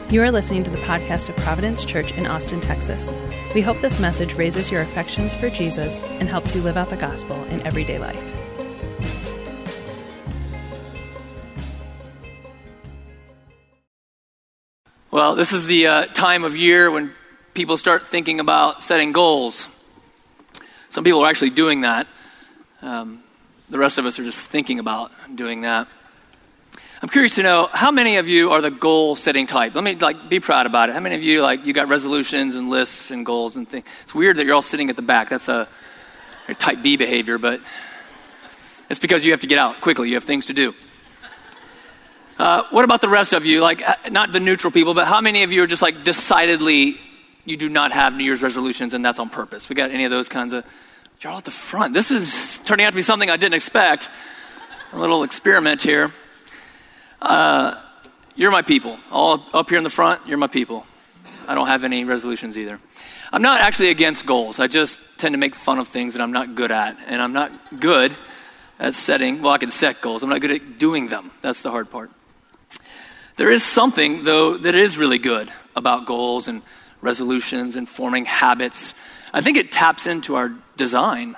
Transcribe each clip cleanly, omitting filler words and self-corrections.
You are listening to the podcast of Providence Church in Austin, Texas. We hope this message raises your affections for Jesus and helps you live out the gospel in everyday life. Well, this is the time of year when people start thinking about setting goals. Some people are actually doing that. The rest of us are just thinking about doing that. I'm curious to know, how many of you are the goal-setting type? Let me be proud about it. How many of you you got resolutions and lists and goals and things? It's weird that you're all sitting at the back. That's a type B behavior, but it's because you have to get out quickly. You have things to do. What about the rest of you? Not the neutral people, but how many of you are just decidedly you do not have New Year's resolutions and that's on purpose? We got any of those kinds of? You're all at the front. This is turning out to be something I didn't expect. A little experiment here. You're my people. All up here in the front, you're my people. I don't have any resolutions either. I'm not actually against goals. I just tend to make fun of things that I'm not good at. And I'm not good at setting, I can set goals. I'm not good at doing them. That's the hard part. There is something, though, that is really good about goals and resolutions and forming habits. I think it taps into our design.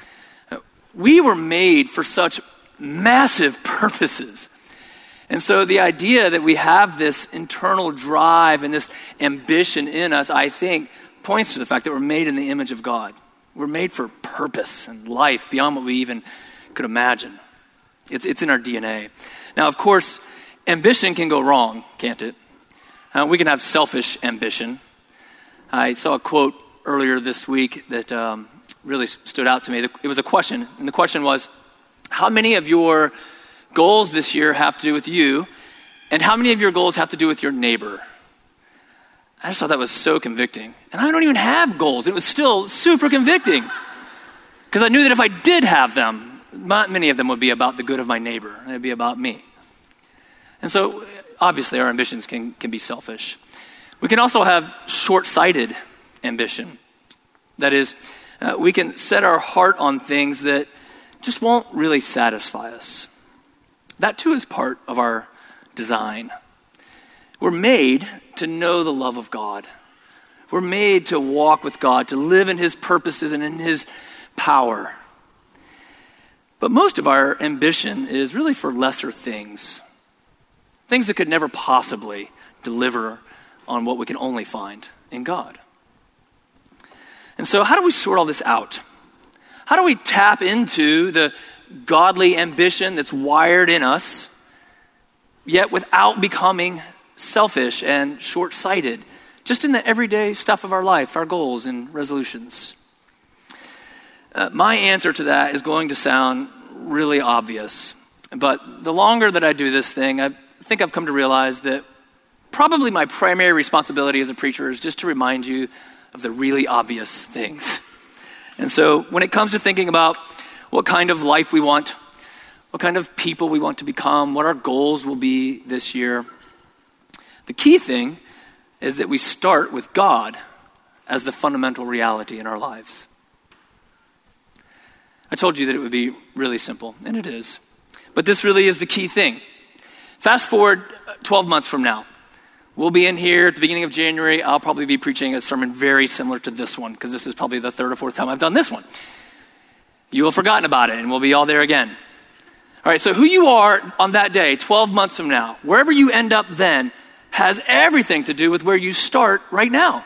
We were made for such massive purposes. And so the idea that we have this internal drive and this ambition in us, I think, points to the fact that we're made in the image of God. We're made for purpose and life beyond what we even could imagine. It's in our DNA. Now, of course, ambition can go wrong, can't it? We can have selfish ambition. I saw a quote earlier this week that really stood out to me. It was a question, and the question was, how many of your goals this year have to do with you, and how many of your goals have to do with your neighbor? I just thought that was so convicting. And I don't even have goals. It was still super convicting. Because I knew that if I did have them, not many of them would be about the good of my neighbor. They'd be about me. And so, obviously, our ambitions can be selfish. We can also have short-sighted ambition. That is, we can set our heart on things that just won't really satisfy us. That too is part of our design. We're made to know the love of God. We're made to walk with God, to live in His purposes and in His power. But most of our ambition is really for lesser things. Things that could never possibly deliver on what we can only find in God. And so how do we sort all this out? How do we tap into the godly ambition that's wired in us, yet without becoming selfish and short-sighted, just in the everyday stuff of our life, our goals and resolutions? My answer to that is going to sound really obvious, but the longer that I do this thing, I think I've come to realize that probably my primary responsibility as a preacher is just to remind you of the really obvious things. And so when it comes to thinking about what kind of life we want, what kind of people we want to become, what our goals will be this year, the key thing is that we start with God as the fundamental reality in our lives. I told you that it would be really simple, and it is. But this really is the key thing. Fast forward 12 months from now. We'll be in here at the beginning of January. I'll probably be preaching a sermon very similar to this one, because this is probably the third or fourth time I've done this one. You will have forgotten about it, and we'll be all there again. All right, so who you are on that day, 12 months from now, wherever you end up then, has everything to do with where you start right now.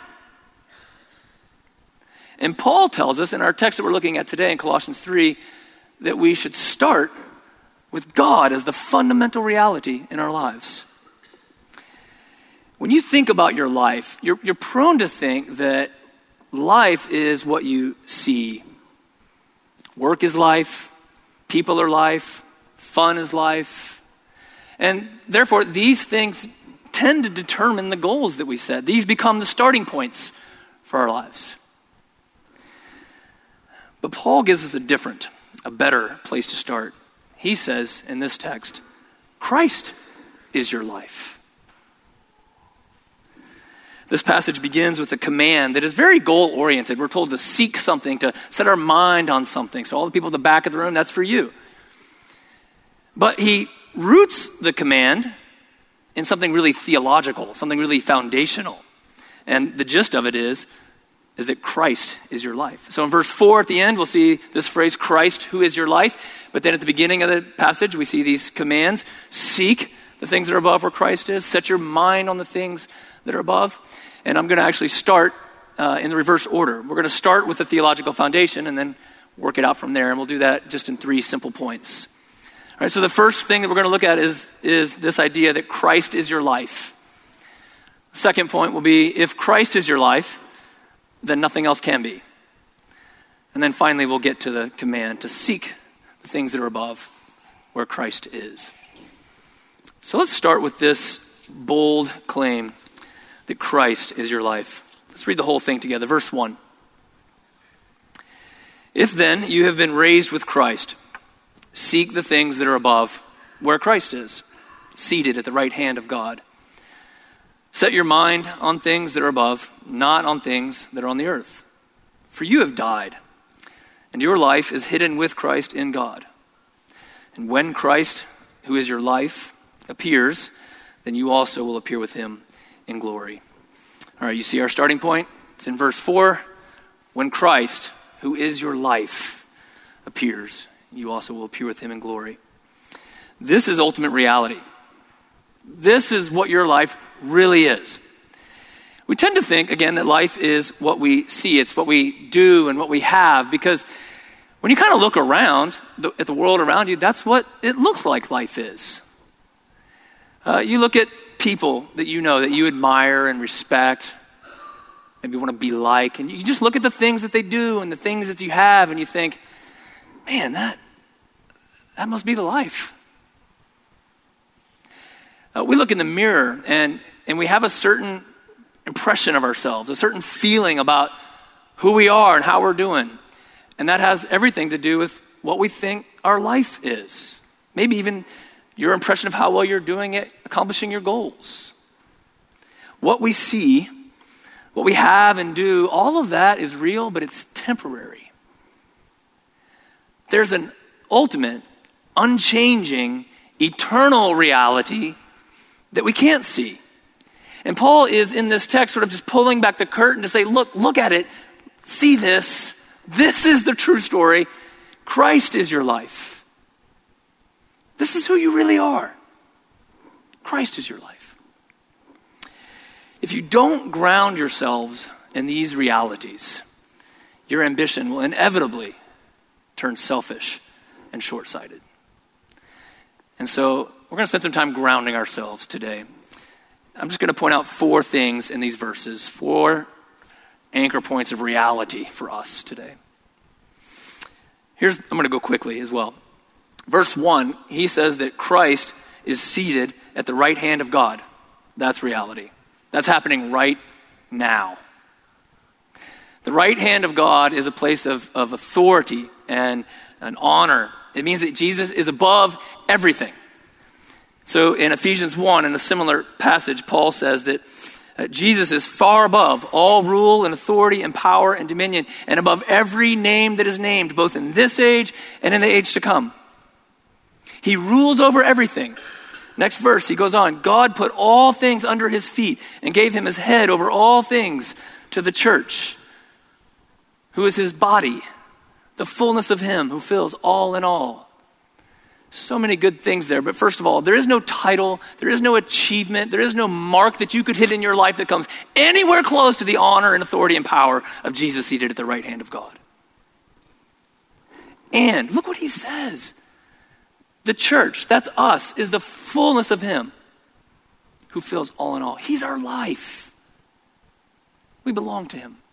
And Paul tells us in our text that we're looking at today in Colossians 3 that we should start with God as the fundamental reality in our lives. When you think about your life, you're prone to think that life is what you see. Work is life, people are life, fun is life. And therefore, these things tend to determine the goals that we set. These become the starting points for our lives. But Paul gives us a better place to start. He says in this text, Christ is your life. This passage begins with a command that is very goal-oriented. We're told to seek something, to set our mind on something. So all the people at the back of the room, that's for you. But he roots the command in something really theological, something really foundational. And the gist of it is that Christ is your life. So in verse 4 at the end, we'll see this phrase, Christ, who is your life. But then at the beginning of the passage, we see these commands. Seek the things that are above where Christ is. Set your mind on the things that are above. And I'm going to actually start in the reverse order. We're going to start with the theological foundation and then work it out from there. And we'll do that just in 3 simple points. All right, so the first thing that we're going to look at is this idea that Christ is your life. The second point will be, if Christ is your life, then nothing else can be. And then finally, we'll get to the command to seek the things that are above where Christ is. So let's start with this bold claim that Christ is your life. Let's read the whole thing together. Verse 1. If then you have been raised with Christ, seek the things that are above where Christ is, seated at the right hand of God. Set your mind on things that are above, not on things that are on the earth. For you have died, and your life is hidden with Christ in God. And when Christ, who is your life, appears, then you also will appear with him in glory. All right, you see our starting point? It's in verse 4. When Christ, who is your life, appears, you also will appear with him in glory. This is ultimate reality. This is what your life really is. We tend to think, again, that life is what we see. It's what we do and what we have, because when you kind of look around at the world around you, that's what it looks like life is. You look at people that you know, that you admire and respect, maybe want to be like, and you just look at the things that they do and the things that you have, and you think, man, that must be the life. We look in the mirror and we have a certain impression of ourselves, a certain feeling about who we are and how we're doing. And that has everything to do with what we think our life is. Maybe even your impression of how well you're doing at accomplishing your goals. What we see, what we have and do, all of that is real, but it's temporary. There's an ultimate, unchanging, eternal reality that we can't see. And Paul is in this text sort of just pulling back the curtain to say, look at it, see this. This is the true story. Christ is your life. This is who you really are. Christ is your life. If you don't ground yourselves in these realities, your ambition will inevitably turn selfish and short-sighted. And so we're going to spend some time grounding ourselves today. I'm just going to point out 4 things in these verses, 4 anchor points of reality for us today. I'm going to go quickly as well. Verse 1, he says that Christ is seated at the right hand of God. That's reality. That's happening right now. The right hand of God is a place of authority and an honor. It means that Jesus is above everything. So in Ephesians 1, in a similar passage, Paul says that Jesus is far above all rule and authority and power and dominion, and above every name that is named, both in this age and in the age to come. He rules over everything. Next verse, he goes on, God put all things under his feet and gave him his head over all things to the church, who is his body, the fullness of him who fills all in all. So many good things there. But first of all, there is no title, there is no achievement, there is no mark that you could hit in your life that comes anywhere close to the honor and authority and power of Jesus seated at the right hand of God. And look what he says. The church, that's us, is the fullness of him who fills all in all. He's our life. We belong to him.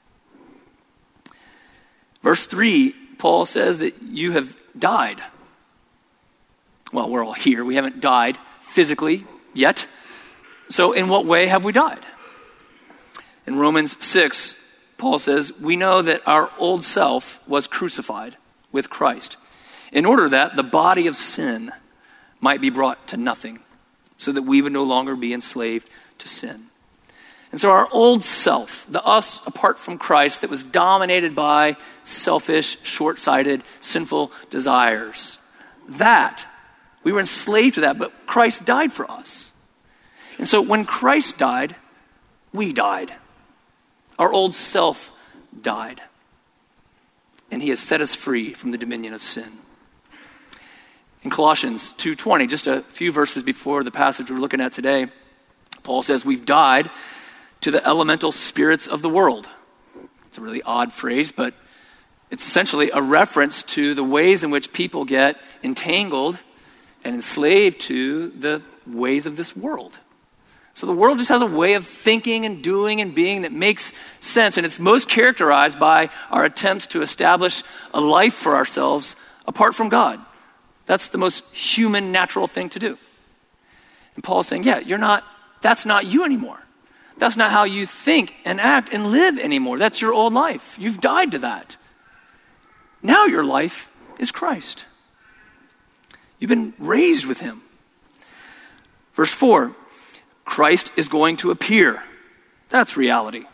Verse 3, Paul says that you have died. Well, we're all here. We haven't died physically yet. So in what way have we died? In Romans 6, Paul says, we know that our old self was crucified with Christ, in order that the body of sin might be brought to nothing, so that we would no longer be enslaved to sin. And so our old self, the us apart from Christ that was dominated by selfish, short-sighted, sinful desires, that we were enslaved to that, but Christ died for us. And so when Christ died, we died. Our old self died. And he has set us free from the dominion of sin. In Colossians 2:20, just a few verses before the passage we're looking at today, Paul says, we've died to the elemental spirits of the world. It's a really odd phrase, but it's essentially a reference to the ways in which people get entangled and enslaved to the ways of this world. So the world just has a way of thinking and doing and being that makes sense, and it's most characterized by our attempts to establish a life for ourselves apart from God. That's the most human, natural thing to do. And Paul's saying, that's not you anymore. That's not how you think and act and live anymore. That's your old life. You've died to that. Now your life is Christ. You've been raised with him. Verse 4, Christ is going to appear. That's reality.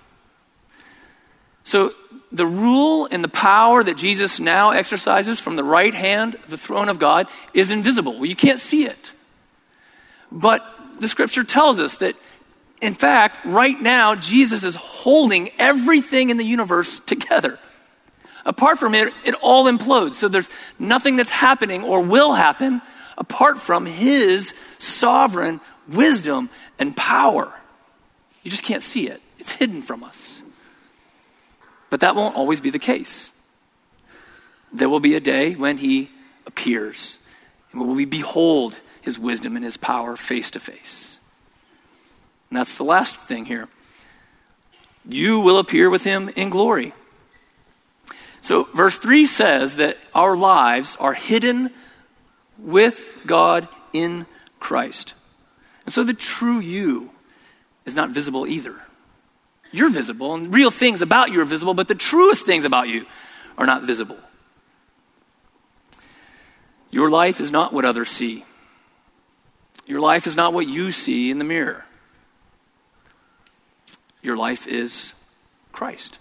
So the rule and the power that Jesus now exercises from the right hand of the throne of God is invisible. Well, you can't see it. But the scripture tells us that, in fact, right now, Jesus is holding everything in the universe together. Apart from it, it all implodes. So there's nothing that's happening or will happen apart from his sovereign wisdom and power. You just can't see it. It's hidden from us. But that won't always be the case. There will be a day when he appears, and when we behold his wisdom and his power face to face. And that's the last thing here. You will appear with him in glory. So verse 3 says that our lives are hidden with God in Christ. And so the true you is not visible either. You're visible, and real things about you are visible, but the truest things about you are not visible. Your life is not what others see. Your life is not what you see in the mirror. Your life is Christ.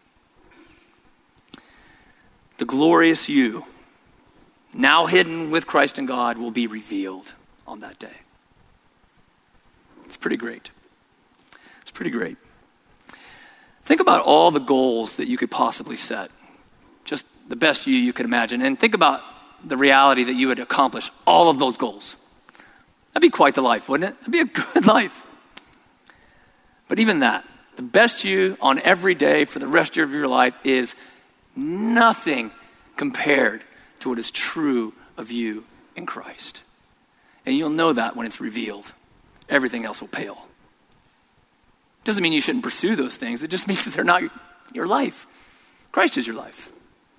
The glorious you, now hidden with Christ and God, will be revealed on that day. It's pretty great. It's pretty great. Think about all the goals that you could possibly set. Just the best you could imagine. And think about the reality that you would accomplish all of those goals. That'd be quite the life, wouldn't it? That'd be a good life. But even that, the best you on every day for the rest of your life is nothing compared to what is true of you in Christ. And you'll know that when it's revealed. Everything else will pale. Doesn't mean you shouldn't pursue those things. It just means that they're not your life. Christ is your life.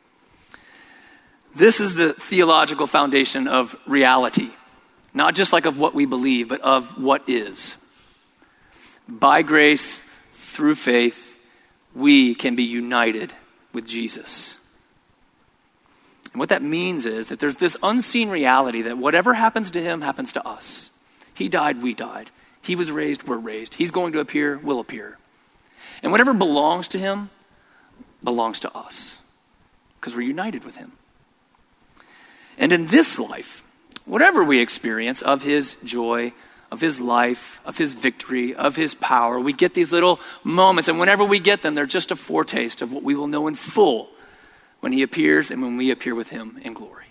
This is the theological foundation of reality. Not just like of what we believe, but of what is. By grace, through faith, we can be united with Jesus. And what that means is that there's this unseen reality that whatever happens to him happens to us. He died, we died. He was raised, we're raised. He's going to appear, we'll appear. And whatever belongs to him belongs to us because we're united with him. And in this life, whatever we experience of his joy, of his life, of his victory, of his power, we get these little moments, and whenever we get them, they're just a foretaste of what we will know in full when he appears and when we appear with him in glory.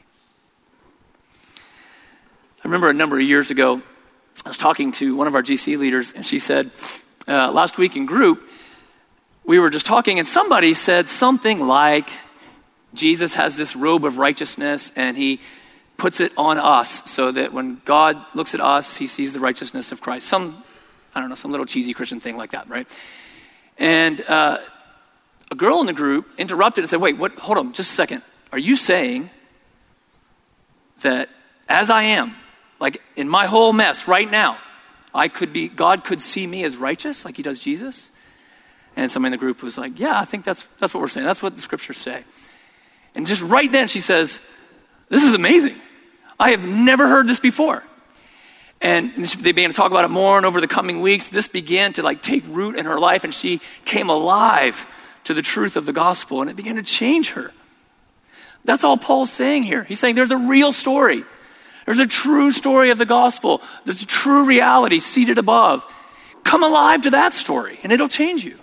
I remember a number of years ago, I was talking to one of our GC leaders, and she said, last week in group, we were just talking, and somebody said something like, Jesus has this robe of righteousness, and he puts it on us so that when God looks at us, he sees the righteousness of Christ. Some little cheesy Christian thing like that, right? And a girl in the group interrupted and said, wait, hold on, just a second. Are you saying that as I am, like in my whole mess right now, God could see me as righteous like he does Jesus? And somebody in the group was like, yeah, I think that's what we're saying. That's what the scriptures say. And just right then she says, this is amazing. I have never heard this before. And they began to talk about it more, and over the coming weeks, this began to take root in her life, and she came alive to the truth of the gospel, and it began to change her. That's all Paul's saying here. He's saying there's a real story. There's a true story of the gospel. There's a true reality seated above. Come alive to that story, and it'll change you.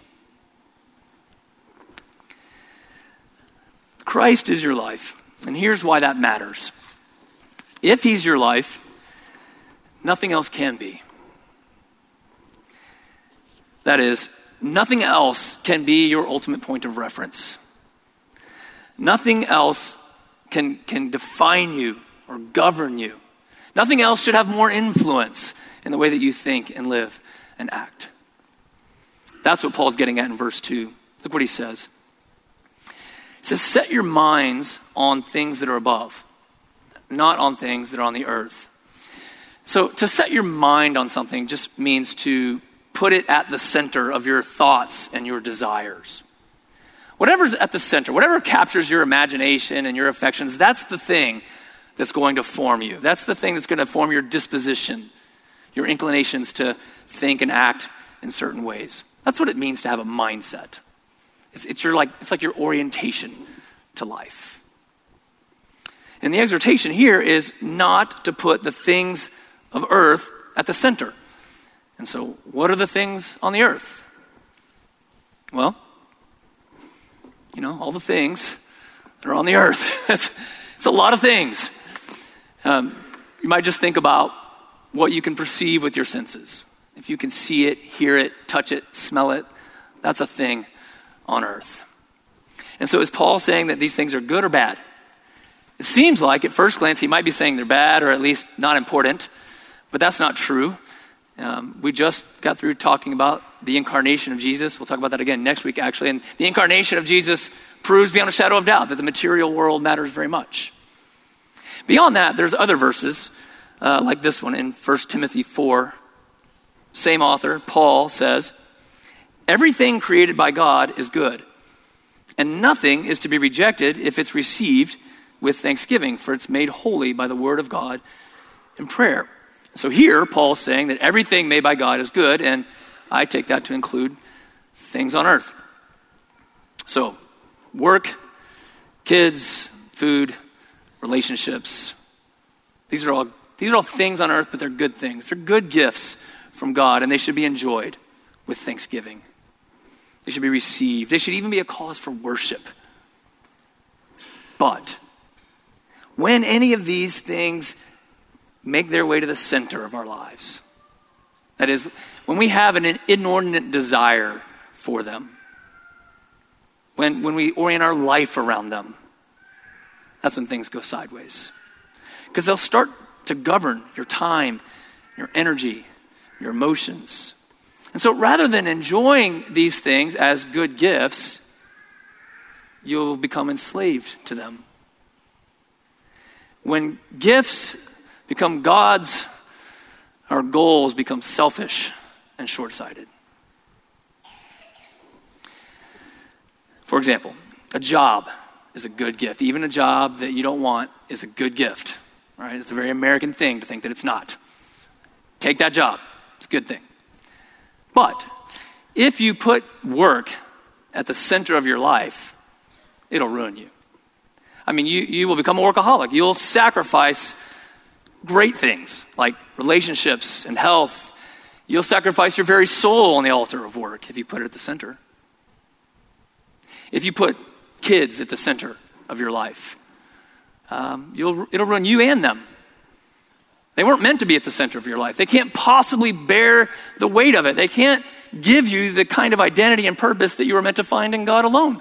Christ is your life, and here's why that matters. If he's your life, nothing else can be. That is, nothing else can be your ultimate point of reference. Nothing else can define you or govern you. Nothing else should have more influence in the way that you think and live and act. That's what Paul's getting at in verse 2. Look what he says. He says, set your minds on things that are above, not on things that are on the earth. So to set your mind on something just means to put it at the center of your thoughts and your desires. Whatever's at the center, whatever captures your imagination and your affections, that's the thing that's going to form you. That's the thing that's going to form your disposition, your inclinations to think and act in certain ways. That's what it means to have a mindset. It's like your orientation to life. And the exhortation here is not to put the things of earth at the center. And so, what are the things on the earth? Well, all the things that are on the earth. It's a lot of things. You might just think about what you can perceive with your senses. If you can see it, hear it, touch it, smell it, that's a thing on earth. And so is Paul saying that these things are good or bad? It seems like at first glance he might be saying they're bad or at least not important, but that's not true. We just got through talking about the incarnation of Jesus. We'll talk about that again next week, actually. And the incarnation of Jesus proves beyond a shadow of doubt that the material world matters very much. Beyond that, there's other verses like this one in 1 Timothy 4. Same author, Paul, says, everything created by God is good, and nothing is to be rejected if it's received with thanksgiving, for it's made holy by the word of God in prayer. So here, Paul's saying that everything made by God is good, and I take that to include things on earth. So, work, kids, food, relationships. These are all things on earth, but they're good things. They're good gifts from God, and they should be enjoyed with thanksgiving. They should be received. They should even be a cause for worship. But when any of these things make their way to the center of our lives, that is, when we have an inordinate desire for them, when we orient our life around them, that's when things go sideways. Because they'll start to govern your time, your energy, your emotions. And so rather than enjoying these things as good gifts, you'll become enslaved to them. When gifts become gods, our goals become selfish and short-sighted. For example, a job is a good gift. Even a job that you don't want is a good gift. Right? It's a very American thing to think that it's not. Take that job. It's a good thing. But if you put work at the center of your life, it'll ruin you. I mean, you will become a workaholic. You'll sacrifice great things like relationships and health. You'll sacrifice your very soul on the altar of work if you put it at the center. If you put kids at the center of your life, it'll ruin you and them. They weren't meant to be at the center of your life. They can't possibly bear the weight of it. They can't give you the kind of identity and purpose that you were meant to find in God alone.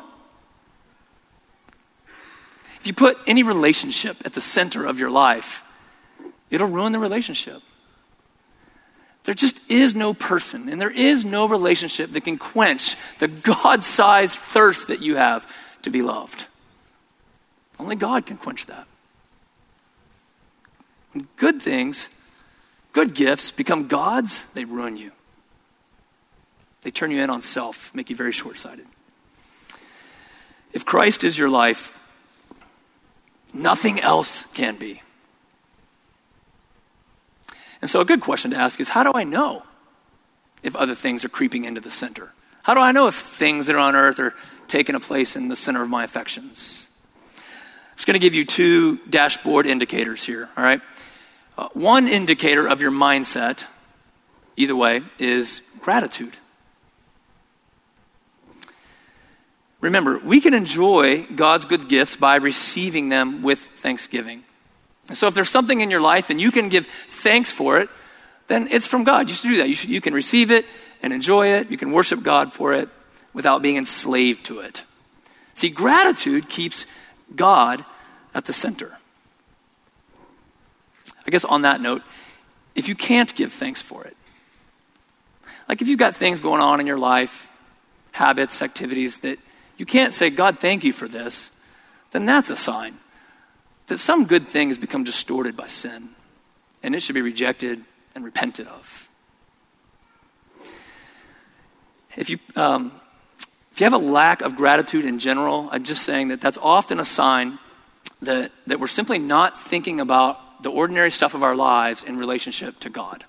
If you put any relationship at the center of your life, it'll ruin the relationship. There just is no person and there is no relationship that can quench the God-sized thirst that you have to be loved. Only God can quench that. When good things, good gifts become gods, they ruin you. They turn you in on self, make you very short-sighted. If Christ is your life, nothing else can be. And so a good question to ask is, how do I know if other things are creeping into the center? How do I know if things that are on earth are taking a place in the center of my affections? I'm just going to give you 2 dashboard indicators here, all right? One indicator of your mindset, either way, is gratitude. Remember, we can enjoy God's good gifts by receiving them with thanksgiving. And so if there's something in your life and you can give thanks for it, then it's from God. You should do that. You can receive it and enjoy it. You can worship God for it without being enslaved to it. See, gratitude keeps God at the center. I guess on that note, if you can't give thanks for it, like if you've got things going on in your life, habits, activities that you can't say, God, thank you for this, then that's a sign that some good thing has become distorted by sin, and it should be rejected and repented of. If you have a lack of gratitude in general, I'm just saying that that's often a sign that we're simply not thinking about the ordinary stuff of our lives in relationship to God.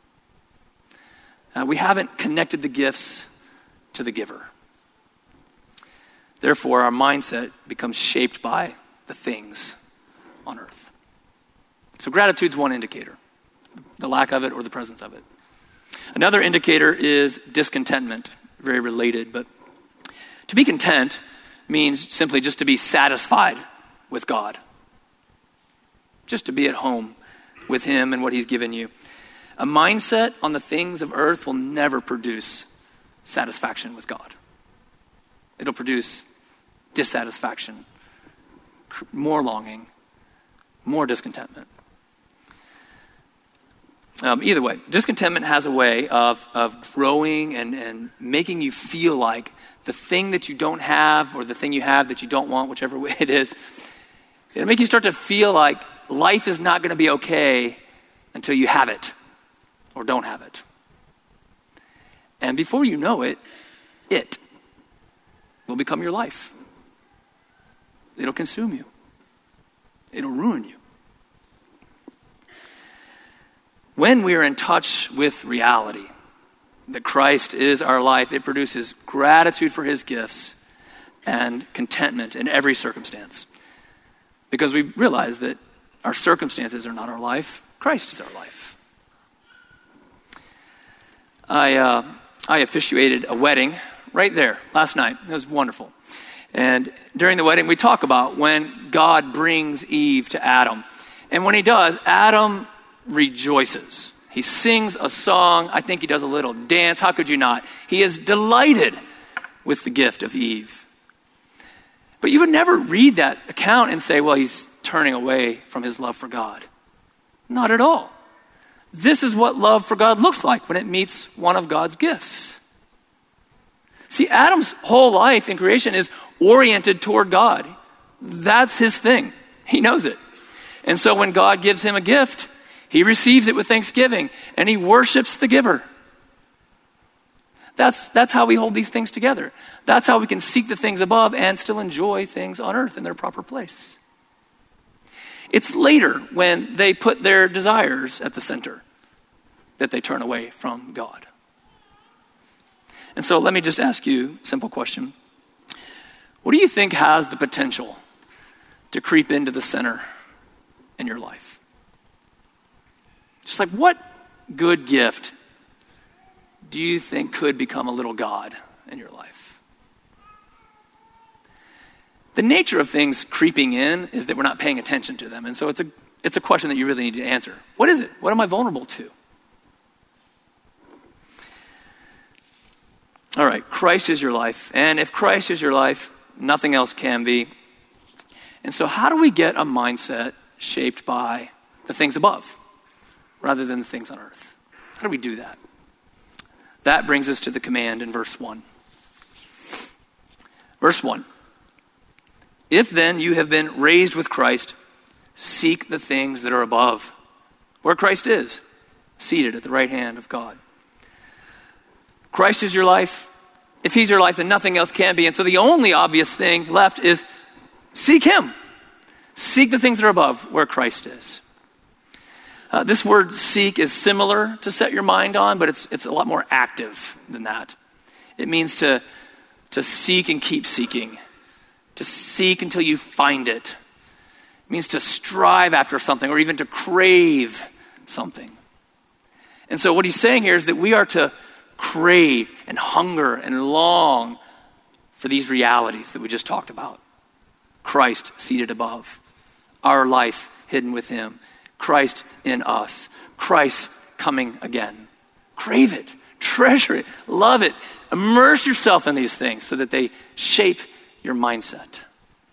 We haven't connected the gifts to the giver. Therefore, our mindset becomes shaped by the things on earth. So gratitude's one indicator, the lack of it or the presence of it. Another indicator is discontentment, very related, but to be content means simply just to be satisfied with God. Just to be at home with Him and what He's given you. A mindset on the things of earth will never produce satisfaction with God. It'll produce dissatisfaction, more longing, more discontentment. Either way, discontentment has a way of growing and making you feel like the thing that you don't have or the thing you have that you don't want, whichever way it is, it'll make you start to feel like life is not going to be okay until you have it or don't have it. And before you know it, it will become your life. It'll consume you. It'll ruin you. When we are in touch with reality, that Christ is our life, it produces gratitude for His gifts and contentment in every circumstance. Because we realize that our circumstances are not our life. Christ is our life. I officiated a wedding right there last night. It was wonderful. And during the wedding, we talk about when God brings Eve to Adam. And when He does, Adam rejoices. He sings a song. I think he does a little dance. How could you not? He is delighted with the gift of Eve. But you would never read that account and say, well, he's turning away from his love for God. Not at all. This is what love for God looks like when it meets one of God's gifts. See, Adam's whole life in creation is oriented toward God. That's his thing. He knows it. And so when God gives him a gift, he receives it with thanksgiving and he worships the giver. That's how we hold these things together. That's how we can seek the things above and still enjoy things on earth in their proper place. It's later when they put their desires at the center that they turn away from God. And so let me just ask you a simple question. What do you think has the potential to creep into the center in your life? Just like what good gift do you think could become a little God in your life? The nature of things creeping in is that we're not paying attention to them. And so it's a question that you really need to answer. What is it? What am I vulnerable to? All right, Christ is your life. And if Christ is your life, nothing else can be. And so how do we get a mindset shaped by the things above rather than the things on earth? How do we do that? That brings us to the command in verse 1. Verse 1. If then you have been raised with Christ, seek the things that are above, where Christ is, seated at the right hand of God. Christ is your life. If he's your life, then nothing else can be. And so the only obvious thing left is seek him. Seek the things that are above, where Christ is. This word seek is similar to set your mind on, but it's a lot more active than that. It means to seek and keep seeking. To seek until you find it. It It means to strive after something or even to crave something. And so what he's saying here is that we are to crave and hunger and long for these realities that we just talked about. Christ seated above, our life hidden with him, Christ in us, Christ coming again. Crave it, treasure it, love it, immerse yourself in these things so that they shape your mindset.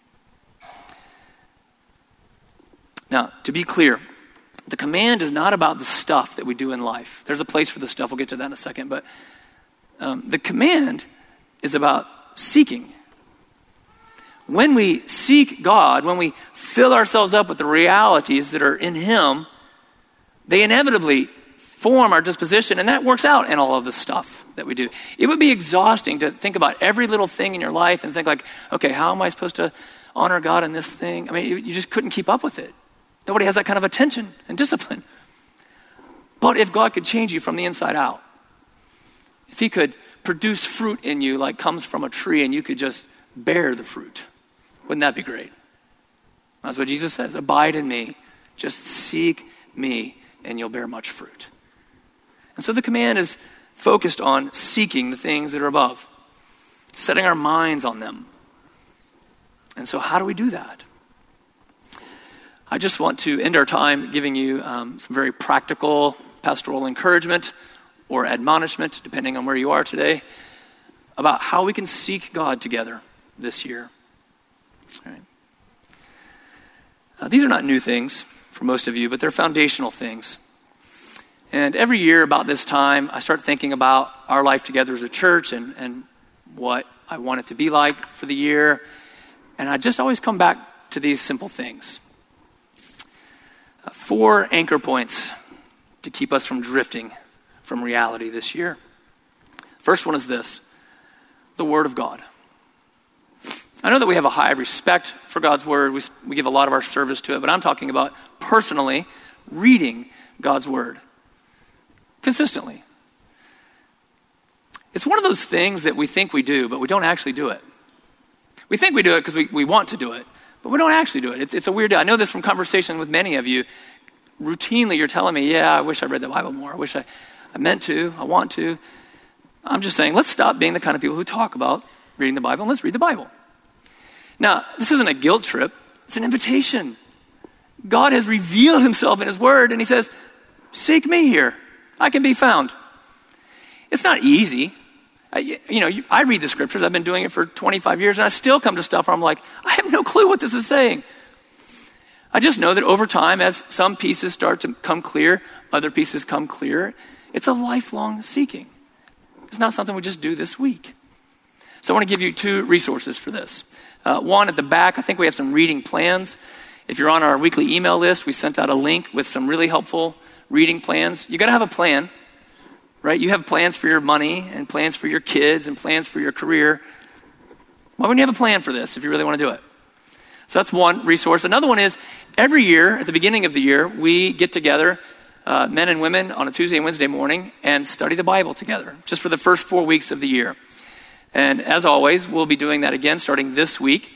Now, to be clear, the command is not about the stuff that we do in life. There's a place for the stuff. We'll get to that in a second. But the command is about seeking. When we seek God, when we fill ourselves up with the realities that are in him, they inevitably form our disposition, and that works out in all of the stuff that we do. It would be exhausting to think about every little thing in your life and think like, okay, how am I supposed to honor God in this thing? I mean, you just couldn't keep up with it. Nobody has that kind of attention and discipline. But if God could change you from the inside out, if he could produce fruit in you like comes from a tree and you could just bear the fruit, wouldn't that be great? That's what Jesus says. Abide in me. Just seek me and you'll bear much fruit. And so the command is focused on seeking the things that are above, setting our minds on them. And so how do we do that? I just want to end our time giving you some very practical pastoral encouragement or admonishment, depending on where you are today, about how we can seek God together this year. All right. These are not new things for most of you, but they're foundational things. And every year about this time, I start thinking about our life together as a church and what I want it to be like for the year. And I just always come back to these simple things. 4 anchor points to keep us from drifting from reality this year. First one is this: the Word of God. I know that we have a high respect for God's Word. We give a lot of our service to it, but I'm talking about personally reading God's Word consistently. It's one of those things that we think we do, but we don't actually do it. We think we do it because we want to do it, but we don't actually do it. It's a weird deal. I know this from conversation with many of you. Routinely, you're telling me, yeah, I wish I read the Bible more. I wish I meant to. I want to. I'm just saying, let's stop being the kind of people who talk about reading the Bible, and let's read the Bible. Now, this isn't a guilt trip. It's an invitation. God has revealed himself in his word, and he says, seek me here. I can be found. It's not easy. I read the scriptures. I've been doing it for 25 years, and I still come to stuff where I'm like, I have no clue what this is saying. I just know that over time, as some pieces start to come clear, other pieces come clear. It's a lifelong seeking. It's not something we just do this week. So I want to give you 2 resources for this. One, at the back, I think we have some reading plans. If you're on our weekly email list, we sent out a link with some really helpful reading plans. You got to have a plan, right? You have plans for your money and plans for your kids and plans for your career. Why wouldn't you have a plan for this if you really want to do it? So that's one resource. Another one is every year, at the beginning of the year, we get together, men and women, on a Tuesday and Wednesday morning and study the Bible together, just for the first 4 weeks of the year. And as always, we'll be doing that again starting this week.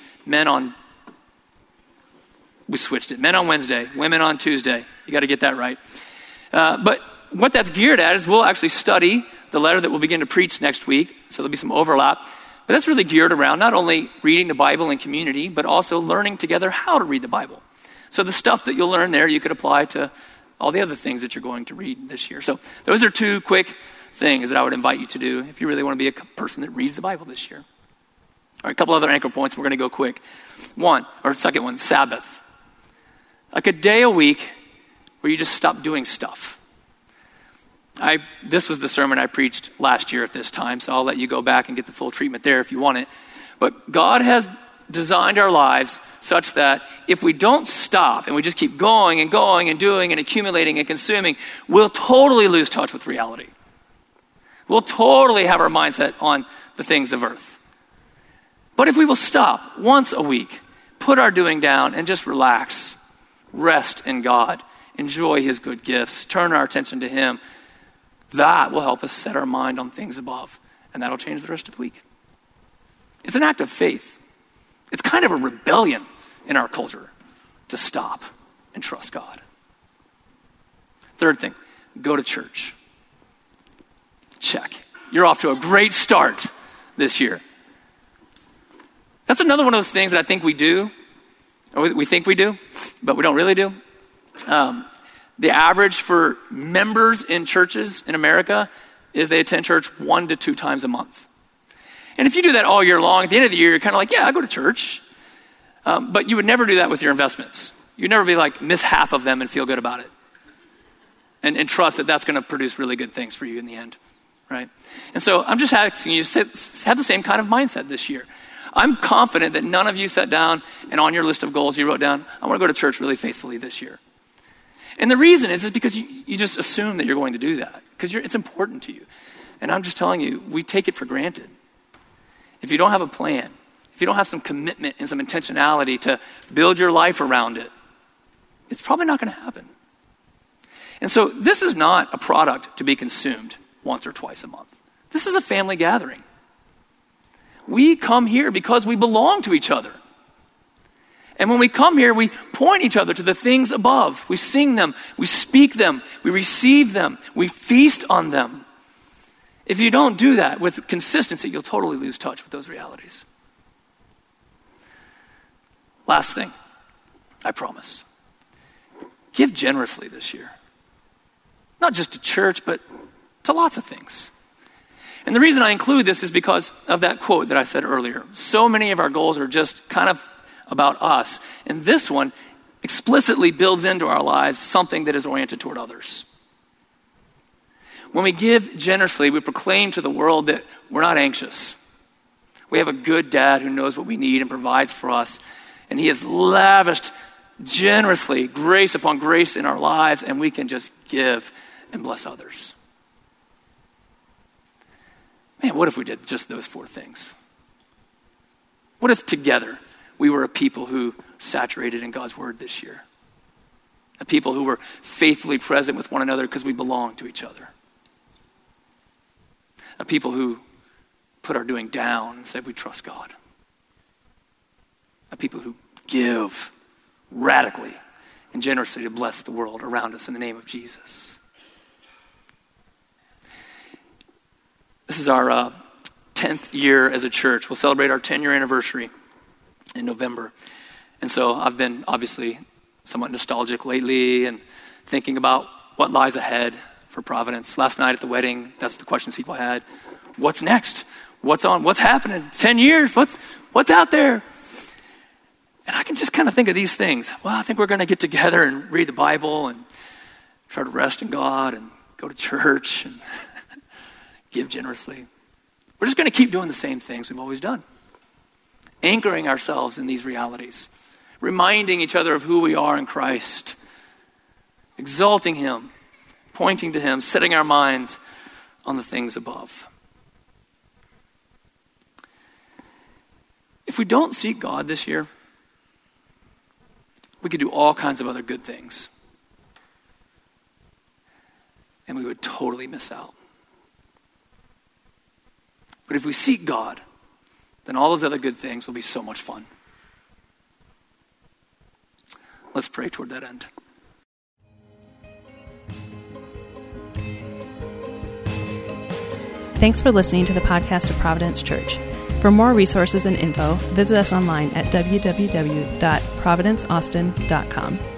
We switched it. Men on Wednesday, women on Tuesday. You got to get that right. But what that's geared at is we'll actually study the letter that we'll begin to preach next week. So there'll be some overlap. But that's really geared around not only reading the Bible in community, but also learning together how to read the Bible. So the stuff that you'll learn there, you could apply to all the other things that you're going to read this year. So those are 2 quick things that I would invite you to do if you really want to be a person that reads the Bible this year. All right, a couple other anchor points. We're going to go quick. Second one, Sabbath. Like a day a week where you just stop doing stuff. This was the sermon I preached last year at this time, so I'll let you go back and get the full treatment there if you want it. But God has designed our lives such that if we don't stop and we just keep going and going and doing and accumulating and consuming, we'll totally lose touch with reality. We'll totally have our mindset on the things of earth. But if we will stop once a week, put our doing down and just relax, rest in God, enjoy his good gifts, turn our attention to him, that will help us set our mind on things above, and that'll change the rest of the week. It's an act of faith. It's kind of a rebellion in our culture to stop and trust God. Third thing, go to church. Check. You're off to a great start this year. That's another one of those things that I think we do, or we think we do, but we don't really do. The average for members in churches in America is they attend church 1 to 2 times a month. And if you do that all year long, at the end of the year, you're kind of like, yeah, I go to church. But you would never do that with your investments. You'd never be like, miss half of them and feel good about it. And trust that that's going to produce really good things for you in the end, right? And so I'm just asking you to have the same kind of mindset this year. I'm confident that none of you sat down and on your list of goals you wrote down, I want to go to church really faithfully this year. And the reason is because you just assume that you're going to do that because it's important to you. And I'm just telling you, we take it for granted. If you don't have a plan, if you don't have some commitment and some intentionality to build your life around it, it's probably not going to happen. And so this is not a product to be consumed once or twice a month. This is a family gathering. We come here because we belong to each other. And when we come here, we point each other to the things above. We sing them, we speak them, we receive them, we feast on them. If you don't do that with consistency, you'll totally lose touch with those realities. Last thing, I promise. Give generously this year. Not just to church, but to lots of things. And the reason I include this is because of that quote that I said earlier. So many of our goals are just kind of about us. And this one explicitly builds into our lives something that is oriented toward others. When we give generously, we proclaim to the world that we're not anxious. We have a good dad who knows what we need and provides for us. And he has lavished generously grace upon grace in our lives, and we can just give and bless others. Man, what if we did just those 4 things? What if together we were a people who saturated in God's word this year? A people who were faithfully present with one another because we belong to each other. A people who put our doing down and said we trust God. A people who give radically and generously to bless the world around us in the name of Jesus. This is our 10th year as a church. We'll celebrate our 10-year anniversary in November. And so I've been obviously somewhat nostalgic lately and thinking about what lies ahead for Providence. Last night at the wedding, that's the questions people had. What's next? What's on? What's happening? 10 years? What's out there? And I can just kind of think of these things. Well, I think we're going to get together and read the Bible and try to rest in God and go to church and give generously. We're just going to keep doing the same things we've always done. Anchoring ourselves in these realities. Reminding each other of who we are in Christ. Exalting Him. Pointing to Him. Setting our minds on the things above. If we don't seek God this year, we could do all kinds of other good things. And we would totally miss out. But if we seek God, then all those other good things will be so much fun. Let's pray toward that end. Thanks for listening to the podcast of Providence Church. For more resources and info, visit us online at www.providenceaustin.com.